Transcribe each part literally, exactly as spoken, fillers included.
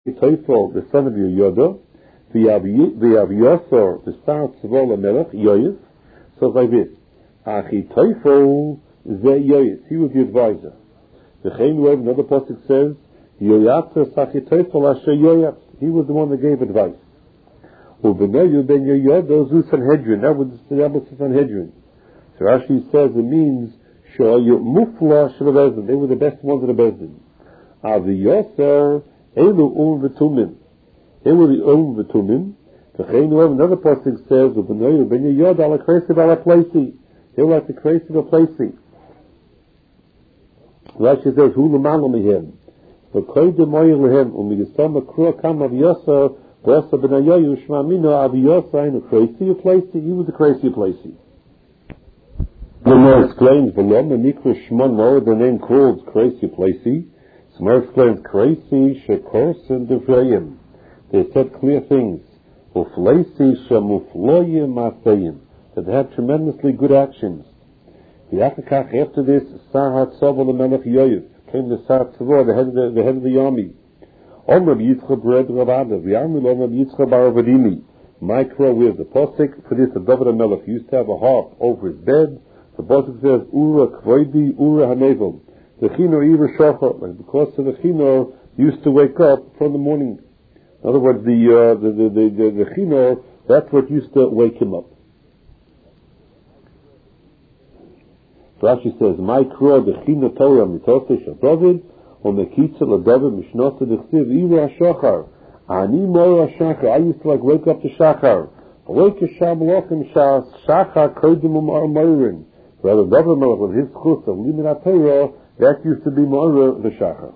Teufel, the son of Yehuda, V'Avyosor, the son of Tzvol HaMelech, Yoyis. So it's like this. Achi Teufel ze Yoyis. He was the advisor. V'chein Web, another pasuk says, Yoyatzer Sachi Teufel Asher Yoyat. He was the one that gave advice. U'Benoyu ben Yehuda zu Sanhedrin. That was the Sanhedrin. So Rashi says it means Shoyu Mufla Shel Bezdin. They were the best ones of the Bezdin. Avyosor Elu Um V'Tumim. They were the Um V'Tumim. Another pasuk says, "U'Benoyu ben Yehuda ala Kresiv ala Plesi." They were like the Kresiv ala Plesi. Rashi says, "Hu l'manu mihem." But koydem moyel lehem u'migisam akrua kam Avyosor v'asa b'nayoyu shmamino Avyosor inu Kresiv ala Plesi. He was the Kresiv ala Plesi. The more explains, "V'lom mikra shmon more the name called Kresiv ala Plesi." So more explains, "Kresi shekors and devrayim." They said clear things. Ufleisi shamufloyim masayim. That they had tremendously good actions. After this, Sahat Tzavol HaMelech Yoyev came the Sahat Tzavol, the head of the, the head of the army. Om Rabbi Yitzchak Bered Ravada, V'yamil Om Rabbi Yitzchak Bar Avadimi. Micro with the posik for this, the David HaMelech used to have a harp over his bed. The posik says, Ura Kvoidi, Ura Hanevel. The Chinor Ira Shachar, like because of the Chinor used to wake up from the morning. In other words, the uh, the the the, the, the Chinor, that's what used to wake him up. So Rashi says, "My kro the Chinor Torah mitoseh shel David, or mekitza leDavid mishnasa dechsiv ira shachar. Ani mora shachar. I used to like wake up to shachar. Awake sham lochem shas shachar kodim umar morin. Rather, David Melech with his chus of liminat Torah, that used to be mora the shachar."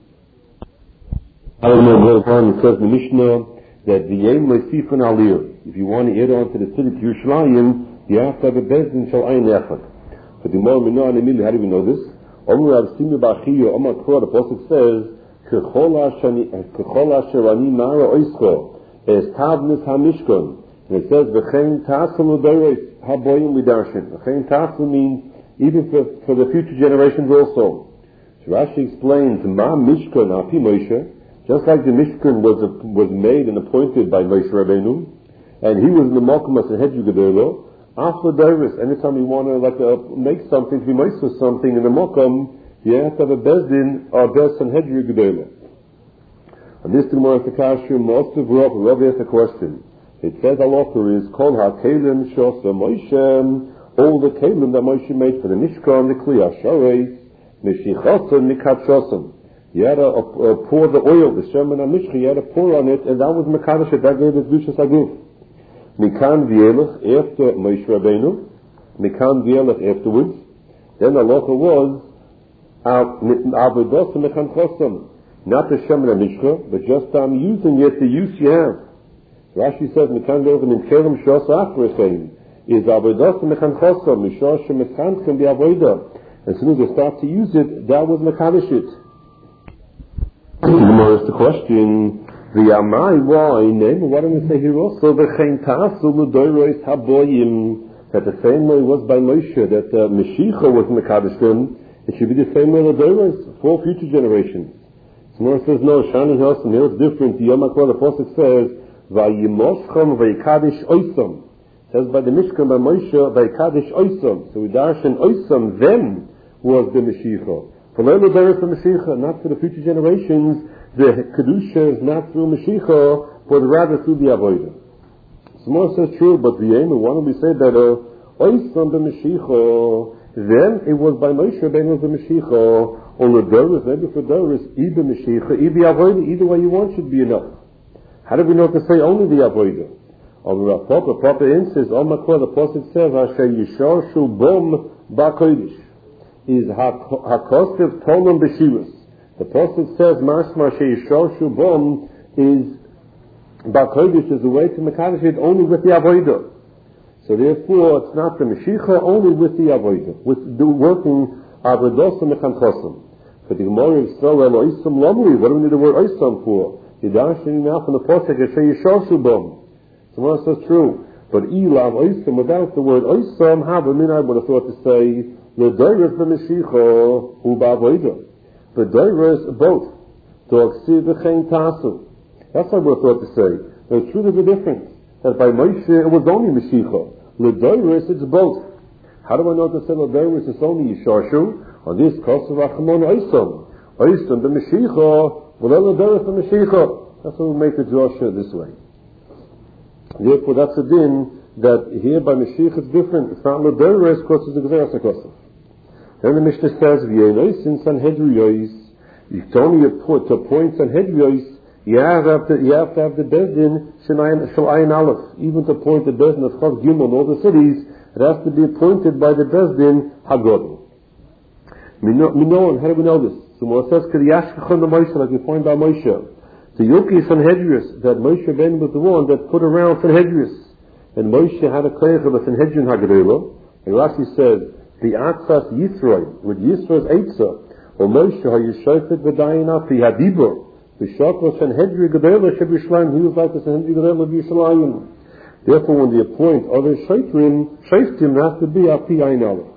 I don't know what time it says in the Mishnah that the Yem Leisifan Aliyah. If you want to add on to the city of Yerushalayim, you have to have a Bezdin Shal Ein Echad. But the Gemara Minah and Emili, how do we know this? Omer Rav Simi B'Achiya, Omer Korah, the Pasuk says, Kechol Asher Ani Mara Oischo, Es Tavnis HaMishkon. And it says, V'chein Tasel U'Doros HaBoyim Lidarshin. V'chein Tasel means even for, for the future generations also. So Rashi explains, Ma Mishkon Api Moshe. Just like the Mishkan was was made and appointed by Moshe Rabbeinu, and he was in the Malkum as a Hedju Gedolo, after Davis, anytime you want to like uh, make something, to be Moshe something in the Malkum, you have to have a Bezdin or Bes and Hedju Gedolo. And this Gemara Takashu, most of Rav, Rav asked a question. It says halacha is, Kol HaKelim Shosa Moshe, all the Kelim that Moshe made for the Mishkan, the Kli HaShareis, Mishichosan, Mikat Shosan. You had to uh, uh, pour the oil, the Shemen HaMishcha, you had to pour on it, and that was Mekadosh, that gave it Vishas Aguf. Mikan V'elech, after Moshe Rabbeinu, Mikan V'elech afterwards, then the halacha was, Avodos Mechan Chosam, not the Shemen HaMishcha, but just um, using it, the use you have. Rashi says, Mikan V'elech in Kerem Shos Achrechein, is Avodos Mechan Chosam, Mishah Shemechan can be Avodah. As soon as they start to use it, that was Mekadosh it. The Gemara is the question, the Amai, why? Name, why don't we say here also, the Chen Tasu L'Doros Haboyim, that the same way was by Moshe, that uh, Mashiach was Mekadosh them, it should be the same way L'Doros for future generations. The Gemara says, no, Shani Hasan, here it's different. The Yom HaKol, the Pasuk says, Vayimoscham Vayikadish Oisam. It says by the Mishkan, by Moshe, Vayikadish Oisam. So we darshan Oisam, them was the Mashiach. For Leila Deris for Mashiach, not for the future generations, the Kedusha is not through Mashiach, but rather through the Avodah. Smor says true, but the aim, why don't we say better, Oisam the Mashiach, then it was by Moshe Rabbeinu the Mashiach, or the Doris, maybe for Doris, either Mashiach, either Avodah, either way you want should be enough. How do we know to say only the Avodah? On the proper, proper instance, on Makor, the Pasuk says, Asher Yishar Shul Bom Ba'Kodesh. Is Hakostiv Tolum B'Shivas. The Pasuk says, Mashma She'yishor Shubom is Ba'Kodesh is a way to Mekadosh it only with the Avodah. So therefore, it's not the Mashiach, only with the Avodah, with the working Avodos and Mechanchosim. But the Gemara is so, well, Oisam Lomri, what do we need the word Oisam for? Yidashini now from the Pasuk, She'yishor Shubom. So Gemara says true. But Ilav Oisam, without the word Oisam, Havamin, I would have thought to say, the Doris the Mashiach, who Ba'Avodah. The Doris both. To Aksiv V'chein Tasu. That's what we're thought to say. Now, it's true there's a difference. That by Moshe, it was only Mashiach. L'doros, it's both. How do I know to say l'doros is only Yisharshu? On this, Kosav Achmon Oisom. Oisom, the Mashiach, v'lo l'doros the Mashiach. That's why we make the Joshua this way. Therefore, that's a din that here by Mashiach it's different. It's not l'doros, because it's a Gzeras HaKosav. Then the Mishnah says, V'yenos in Sanhedriyos, you only put to point Sanhedriyos, you have to, you have to have the Bezdin Shalayin Aleph. Even to point the Bezdin of Chav Gimel in all the cities, it has to be appointed by the Bezdin Hagodl. We know, and how do we know this? So when it says, K'riyashkachon the Moshe, like we find by Moshe, the Yuki Sanhedrius, that Moshe ben was the one that put around Sanhedrius. And Moshe had a claim of a Sanhedrin Hagodl. And Rashi says, the Atzas Yisroi, with Yisro's Eitzah, or Moshe HaYishofet V'dayin Afi Hadibur, V'shokva Sanhedri Gedela Shebishlayim, he was like the Sanhedri Gedela of Yishalayim. Therefore, when they appoint other Shaitrim, Shaitim has to be Afi Ayin Aleph.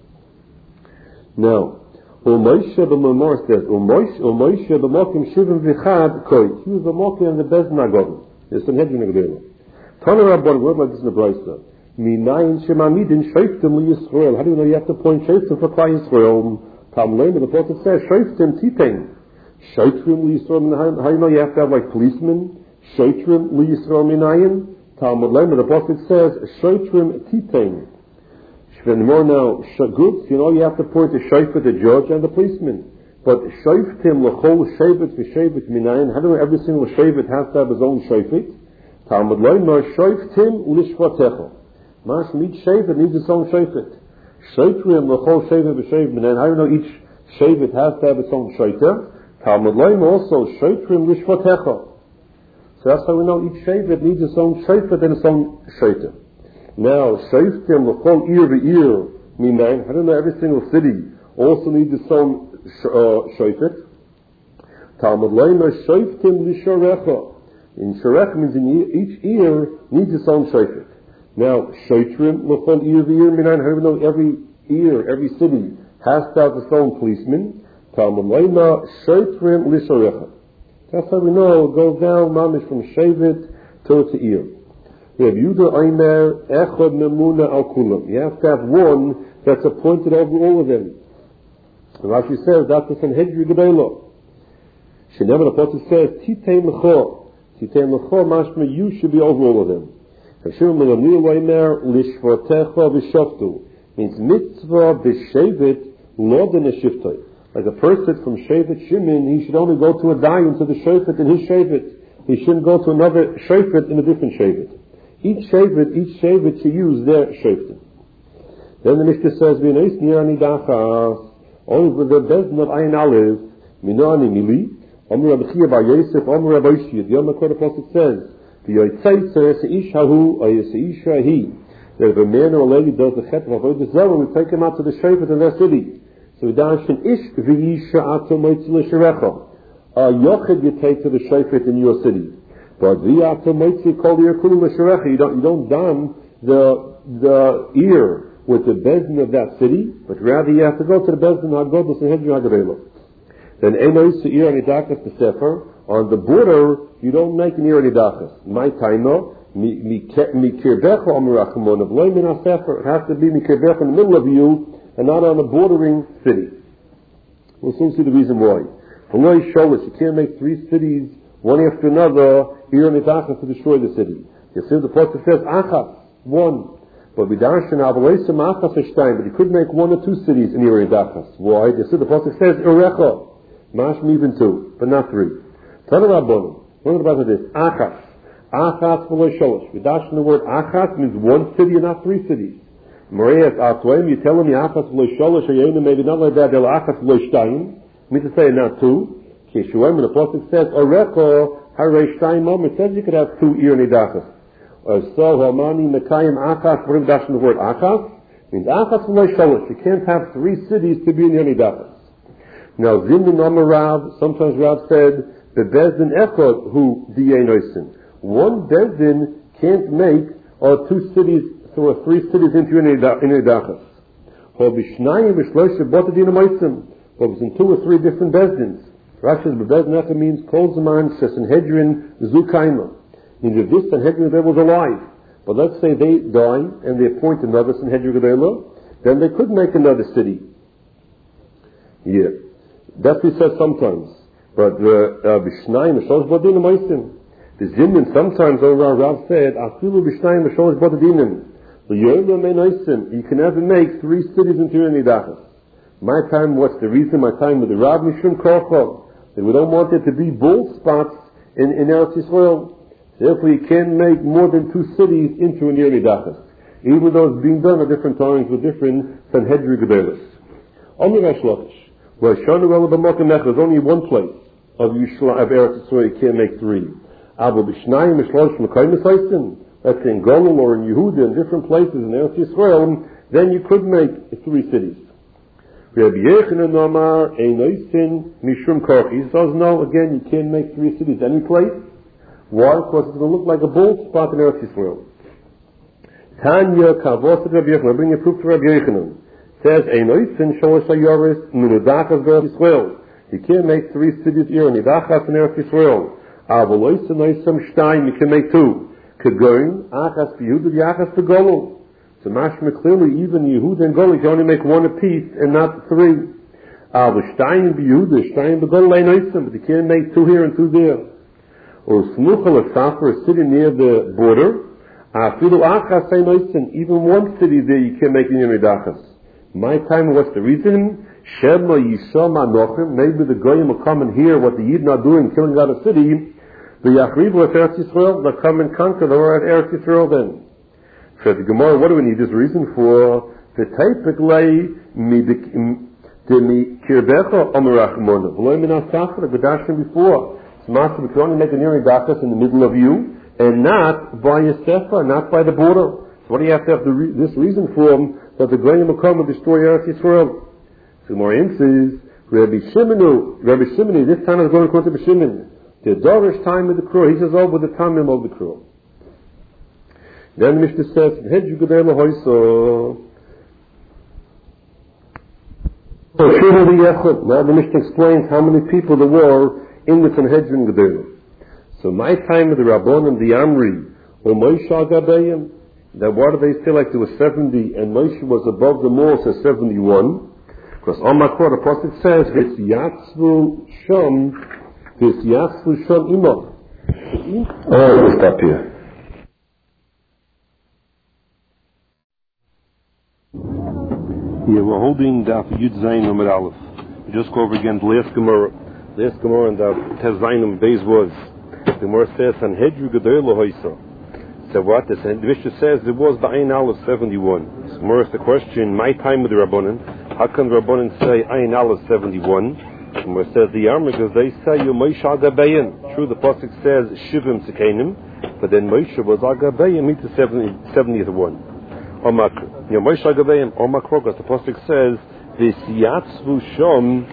Now, O Moshe b'Mamor says, O Moshe, O Moshe b'Mokim Shivim V'chad Koi, he was the Mokim and the Bezdin Hagodl, the Sanhedri Gedela. Tana Rabban, word like this in the Brisa. Minayin shemamidin shoftim liyisrael. How do you know you have to point shoftim for Klal Yisrael? Tam learn the prophet says shoftim titain. Shoftim liyisrael. How do you know you have to have like policemen? Shoftim liyisrael minayin. Talmud learn the prophet says shoftim titain. Shven more now shagut. You know you have to point the shofet, the judge, and the policeman. But shoftim lechol shevet v'shevet minayin. How do you know every single shevet has to have his own shofet? Talmud learn shoftim lishvatecha. Mash each shevet needs its own shevet. Sheitrim l'chol shevet b'shevet minen. How do you know each shevet has to have its own sheiter? Talmud Loim also sheitrim l'shvatecha. So that's how we know each shevet needs its own shevet and its own sheiter. Now sheitrim l'chol ir v'ir minen. How do you know every single city also needs its own uh, shevet? Talmud Loim sheitrim l'sharecha. In sharech means in each ear needs its own shevet. Now, Shaitrim, L'chol ear v'ir minan, how do we know every ear, every city has to have its own policeman? Talmud Leima, Shaitrim l'sharecha. That's how we know it goes down, mamish from shevet to its ear. We have Yudah Aimer, Echad Memuna al Kulam. You have to have one that's appointed over all of them. And Rashi says, that's the Sanhedri Gedela. Shenever the Prophet says, Titein l'chol. Titein l'chol, mashma, you should be over all of them. Means mitzvah b'shevet lo b'neshivtoi. Like a person from Shevet Shimon, he should only go to a dayan to the shevet in his shevet. He shouldn't go to another shevet in a different shevet. Each shevet, each shevet should use their shevet. Then the Mishnah says, "V'neis nirani dachas." Only with the bezdin of Ayin Aleph, minani mili. Amr Rabbi Chia bar Yosef, Amr Rabbi Shia. The Yom HaKodesh says, the Yotzei Seish Hahu or Seish Hahi. That if a man or a lady does the chet of Avodah Zarah, we take him out to the shevet in their city. So we dash an ish v'yisha ato moitzi l'sherecha. A yochid you take to the shevet in your city. But v'yato moitzi kol yirkulu l'sherecha. You don't you don't dam the the ear with the bezdin of that city, but rather you have to go to the bezdin hagodlos and hedri hagadelo. Then enois seir anidakas b'sefer. On the border, you don't make an ir nidachas. My taino, mi kirbecha amirachamon of loy min hasefer. It has to be mi kirbecha in the middle of you, and not on a bordering city. We'll soon see the reason why. Loy sholish, you can't make three cities, one after another, ir nidachas to destroy the city. You see the prophet says, achas, one. But vidarshan avaleisam achas eshtayim, but you could make one or two cities in ir nidachas. Why? You see the prophet says, irecha, mashma even two, but not three. Tell the Rabbanim, what about this? Achas. Achas v'lo sholosh. Vidash in the word achas means one city and not three cities. Marias Atwaim, you tell them achas v'lo sholosh, or maybe not like that, they'll achas v'lo shtayim. Means to say not two. Kishuim, and the Prophet says, Orecho harei shtayim mom. It says you could have two ir nidachas. So, Hamani Mekayim achas, what Vidash in the word achas? Means achas v'lo sholosh. You can't have three cities to be in ir nidachas. Now, Zimnin Amar Rav, sometimes Rav said, the Bezdin Echod who di'enoisin. One Bezdin can't make or two cities, or three cities into an Eidachas. Or Bishnayim Bishlosh Botadin Amoisim. But it's in two or three different Bezdins. Rashi says, B'bez Necha means Kol Zaman Shesanhedrin Zukaima. Means if this Sanhedrin Gedela was alive, but let's say they die and they appoint another Sanhedrin Gedela, then they could make another city. Yeah. That's what he says sometimes. But B'shnayim V'sholosh Badinim Oisim. The Zimnin sometimes over our Rav said, Afilu B'shnayim V'sholosh Badinim. The Yoyla Mein Oisim. You can never make three cities into your Nidachas. My time, what's the reason? My time with the Rav Mishum Korcho. That we don't want there to be bull spots in, in Eretz Yisrael. Therefore you can't make more than two cities into an Nidachas. Even though it's being done at different times with different Sanhedrin Gebelis. Only Rash Lachish. Well, Shana Rela B'Mokem Necha, there's only one place of Yishla, of Eretz Yisrael, you can't make three. Abo B'Shnayim Mishlosh Mekayim Esaisim, let's say in Golul or in Yehuda, in different places in Eretz Yisrael, then you could make three cities. Rabbi Yechanan Omar Ein Oisin Mishum Korchi. He says, no, again, you can't make three cities any place. Why? Because it's going to look like a bold spot in Eretz Yisrael. Tanya Kavos Rabbi Yechanan, I bring a proof to Rabbi Yechanan. Says, Ein Oisin Sholosh Hayoris Nunudachas Eretz Yisrael. You can't make three cities here in Nidachas in Eretz Yisrael. Avol Oisin Oisam Shtayim, you can make two. Kegoin, Achas B'Yehuda, Yachas B'Golul. So mashma clearly, even Yehuda and Golul can only make one apiece and not three. Avol Shtayim B'Yehuda, Shtayim B'Golul Ein Oisim, but you can't make two here and two there. Or Smuchal Asafar, a city near the border. Afilu Achas Ein Oisim, even one city there you can't make in your Nidachas. My time, what's the reason? Shema Yisham Anochim. Maybe the Goyim will come and hear what the Yidden are doing, killing out a city. The Yachrivu at Eretz Yisrael, they'll come and conquer the at Eretz Yisrael then. For the Gemara, what do we need this reason for? The typically the Kirbecha Omerachmona. V'loy min asafra, the Gedashim before. So Master, we can only make a near Nidachas in the middle of you, and not by a sefer, not by the border. So what do you have to have the re- this reason for? That the Goyim will come and destroy Eretz Yisrael. So more instances, Rabbi Shimonu, Rabbi Shimoni, this time is going to Rabbi Shimon. The Dorish time of the crew, he says over the time of the crew. Then the Mishnah says, Hedju Gedela Hoyso. Now the Mishnah explains how many people there were in the Sanhedrin Gedela. So my time of the Rabbanim, the Amri, or Moshe Agabayim, that why do they say like there was seventy and Moshe was above them all, says seventy-one? Because on my quote, the prophet says, Vis Yatzvu Shom, Vis Yatzvu Shom Imah. Oh, we'll stop here. Yeah, we're holding Daf Yud Zayin Amud Aleph. We just go over again the last Gemara. Last Gemara and Daf Tez Zayin Beis was. The Gemara says, Sanhedrin Gedela Hoysa. So what? The Mishnah says it was the Ayin Aleph seventy-one. So more is the question, my time with the Rabbanan, how can the Rabbanan say Ayin Aleph seventy-one? And more says the Yamar, because they say you Moshe Agabayim. True, the Pasuk says Shivim Sekenim, but then Moshe was Agabayim, meets the seventieth one. Omak, you know, Moshe Agabayim, Omak Rogas, the Pasuk says, This Yatzvu Shom